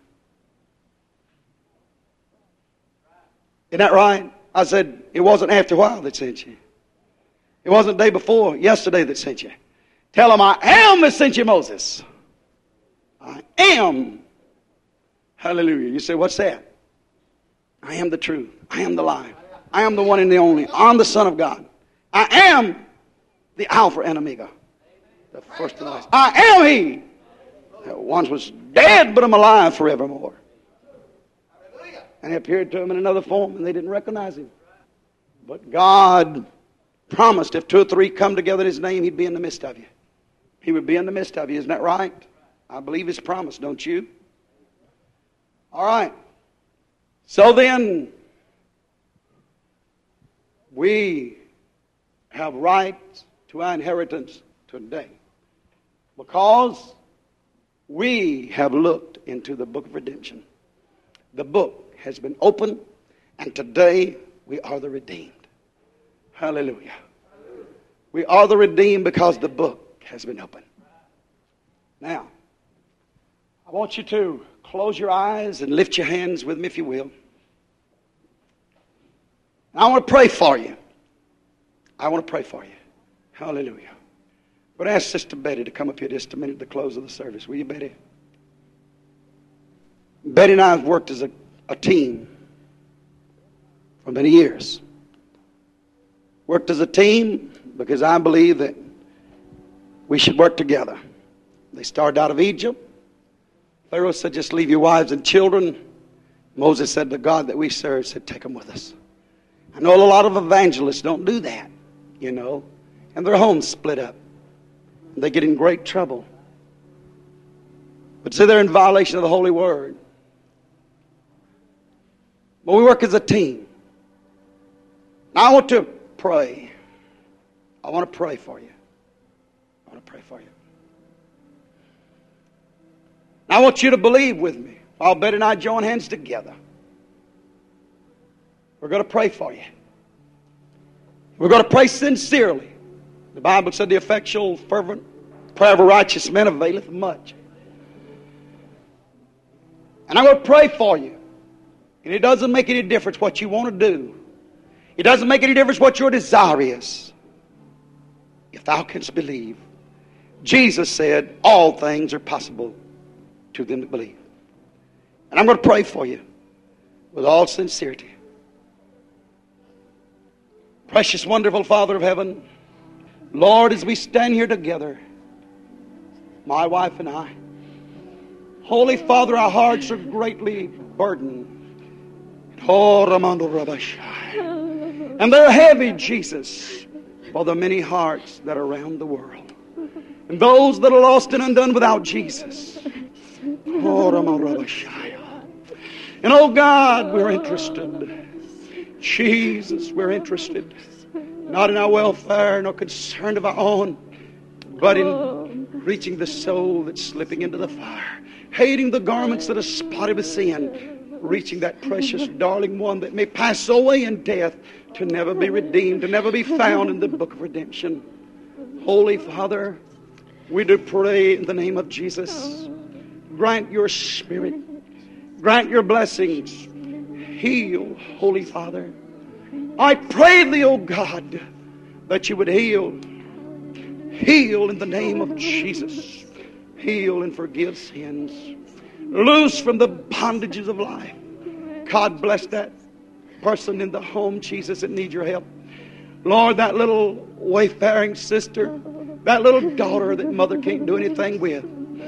[SPEAKER 1] Isn't that right? I said, it wasn't after a while that sent you. It wasn't the day before, yesterday that sent you. Tell him, I am that sent you, Moses. I am. Hallelujah. You say, what's that? I am the truth. I am the life. I am the one and the only. I'm the Son of God. I am the Alpha and Omega. The first and the last. I am he that once was dead, but I'm alive forevermore. And he appeared to them in another form, and they didn't recognize him. But God promised if two or three come together in his name, he'd be in the midst of you. He would be in the midst of you. Isn't that right? I believe his promise, don't you? All right. So then, we have rights to our inheritance today because we have looked into the book of redemption. The book has been opened, and today we are the redeemed. Hallelujah. We are the redeemed because the book has been opened. Now, I want you to close your eyes and lift your hands with me, if you will. I want to pray for you. I want to pray for you. Hallelujah. But ask Sister Betty to come up here just a minute at the close of the service. Will you, Betty? Betty and I have worked as a, a team for many years. Worked as a team because I believe that we should work together. They started out of Egypt. Pharaoh said, just leave your wives and children. Moses said, the God that we serve said, take them with us. I know a lot of evangelists don't do that, you know, and their homes split up. They get in great trouble. But see, they're in violation of the Holy Word. But we work as a team. Now I want to pray. I want to pray for you. I want to pray for you. Now I want you to believe with me. I'll bet and I join hands together. We're going to pray for you. We're going to pray sincerely. The Bible said the effectual, fervent prayer of a righteous man availeth much. And I'm going to pray for you. And it doesn't make any difference what you want to do. It doesn't make any difference what your desire is. If thou canst believe. Jesus said, all things are possible to them that believe. And I'm going to pray for you with all sincerity. Precious, wonderful Father of heaven, Lord, as we stand here together, my wife and I, Holy Father, our hearts are greatly burdened. And they're heavy, Jesus, for the many hearts that are around the world. And those that are lost and undone without Jesus. And oh God, we're interested. Jesus, we're interested. Not in our welfare, nor concern of our own, but in reaching the soul that's slipping into the fire. Hating the garments that are spotted with sin. Reaching that precious, darling one that may pass away in death to never be redeemed, to never be found in the book of redemption. Holy Father, we do pray in the name of Jesus. Grant your Spirit. Grant your blessings. Heal, Holy Father. I pray thee, O God, that you would heal. Heal in the name of Jesus. Heal and forgive sins. Loose from the bondages of life. God bless that person in the home, Jesus, that needs your help. Lord, that little wayfaring sister, that little daughter that mother can't do anything with.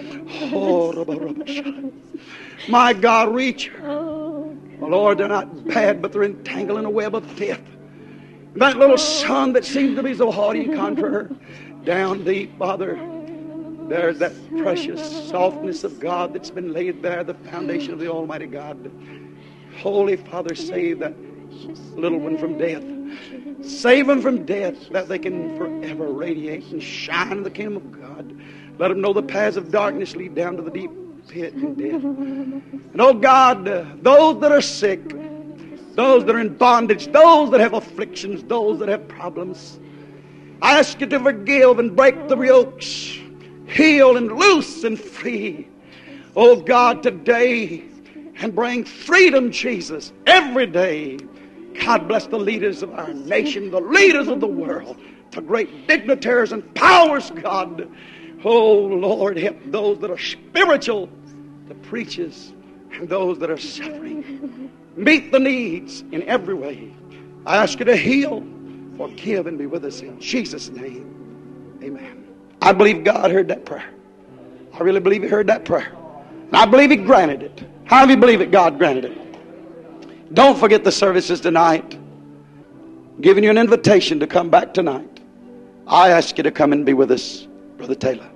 [SPEAKER 1] Oh, my God, reach her. Oh, Lord, they're not bad, but they're entangled in a web of death. That little son that seems to be so haughty and contrary, down deep, Father, there's that precious softness of God that's been laid there, the foundation of the Almighty God. Holy Father, save that little one from death. Save them from death, that they can forever radiate and shine in the kingdom of God. Let them know the paths of darkness lead down to the deep pit and death. And oh God, uh, those that are sick, those that are in bondage, those that have afflictions, those that have problems, I ask you to forgive and break the yokes, heal and loose and free. Oh God, today, and bring freedom, Jesus, every day. God bless the leaders of our nation, the leaders of the world, the great dignitaries and powers, God. Oh, Lord, help those that are spiritual, the preachers, and those that are suffering. Meet the needs in every way. I ask you to heal, forgive, and be with us in Jesus' name. Amen. I believe God heard that prayer. I really believe He heard that prayer. And I believe He granted it. How do you believe it? God granted it. Don't forget the services tonight. I'm giving you an invitation to come back tonight. I ask you to come and be with us, Brother Taylor.